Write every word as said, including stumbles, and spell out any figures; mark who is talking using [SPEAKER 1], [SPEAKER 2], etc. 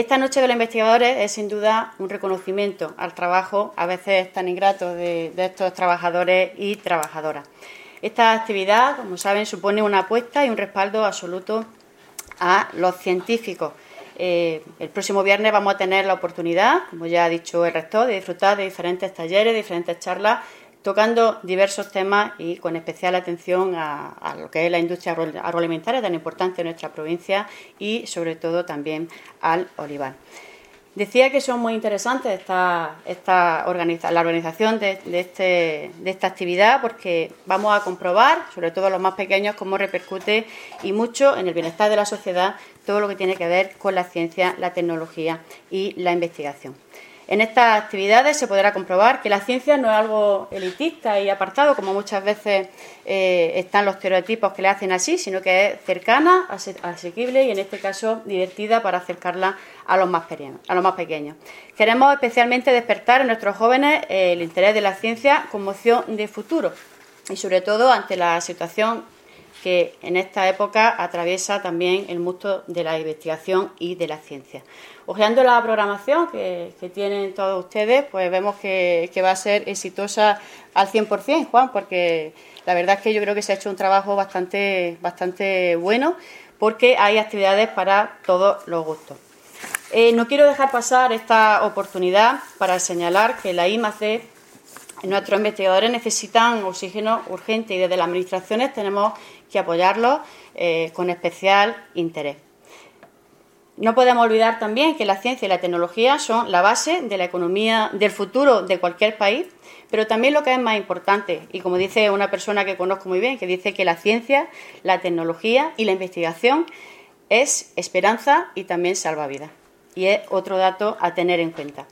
[SPEAKER 1] Esta Noche de los Investigadores es sin duda un reconocimiento al trabajo, a veces tan ingrato, de, de estos trabajadores y trabajadoras. Esta actividad, como saben, supone una apuesta y un respaldo absoluto a los científicos. Eh, el próximo viernes vamos a tener la oportunidad, como ya ha dicho el rector, de disfrutar de diferentes talleres, de diferentes charlas, tocando diversos temas y con especial atención a, a lo que es la industria agroalimentaria tan importante en nuestra provincia y sobre todo también al olivar. Decía que son muy interesantes esta, esta organiza, la organización de, de, este, de esta actividad porque vamos a comprobar, sobre todo los más pequeños, cómo repercute y mucho en el bienestar de la sociedad todo lo que tiene que ver con la ciencia, la tecnología y la investigación. En estas actividades se podrá comprobar que la ciencia no es algo elitista y apartado, como muchas veces eh, están los estereotipos que le hacen así, sino que es cercana, asequible y, en este caso, divertida para acercarla a los más pequeños. A los más pequeños. Queremos especialmente despertar en nuestros jóvenes eh, el interés de la ciencia como opción de futuro y, sobre todo, ante la situación que en esta época atraviesa también el mundo de la investigación y de la ciencia. Ojeando la programación que, que tienen todos ustedes, pues vemos que, que va a ser exitosa al cien por cien, Juan, porque la verdad es que yo creo que se ha hecho un trabajo bastante, bastante bueno, porque hay actividades para todos los gustos. Eh, no quiero dejar pasar esta oportunidad para señalar que la I más D, nuestros investigadores necesitan oxígeno urgente y desde las administraciones tenemos que apoyarlos eh, con especial interés. No podemos olvidar también que la ciencia y la tecnología son la base de la economía del futuro de cualquier país, pero también lo que es más importante, y como dice una persona que conozco muy bien, que dice que la ciencia, la tecnología y la investigación es esperanza y también salvavidas. Y es otro dato a tener en cuenta.